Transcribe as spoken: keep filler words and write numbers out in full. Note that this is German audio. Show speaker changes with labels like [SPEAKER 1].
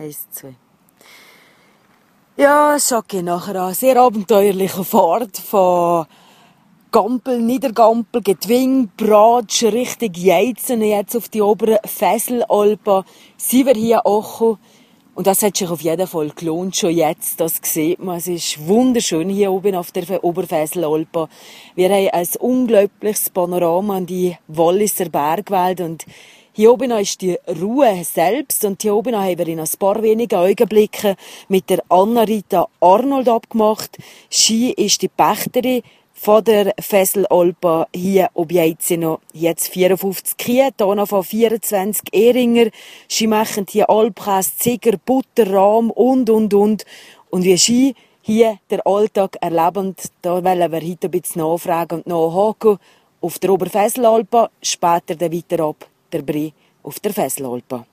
[SPEAKER 1] Eins, zwei. Ja, es geht nachher eine sehr abenteuerliche Fahrt von Gampel, Niedergampel, Gedwing, Bratsch, Richtung Jeizen, jetzt auf die oberen Fesselalpen. Sind wir hier auch. Und das hat sich auf jeden Fall gelohnt, schon jetzt. Das sieht man. Es ist wunderschön hier oben auf der Oberfesselalpe. Wir haben ein unglaubliches Panorama an die Walliser Bergwelt. Und hier oben ist die Ruhe selbst. Und hier oben haben wir in ein paar wenigen Augenblicken mit der Anna-Rita Arnold abgemacht. Sie ist die Pächterin von der Fesselalpe hier ob Jeizino. Jetzt vierundfünfzig Kühe, hier von vierundzwanzig Ehringer. Sie machen hier Alpkäse, Ziger, Butter, Rahm und, und, und. Und wie sie hier den Alltag erleben, da wollen wir heute ein bisschen nachfragen und nachhaken. Auf der Oberfesselalpe, später dann weiter ab der Brie auf der Fesselalpe.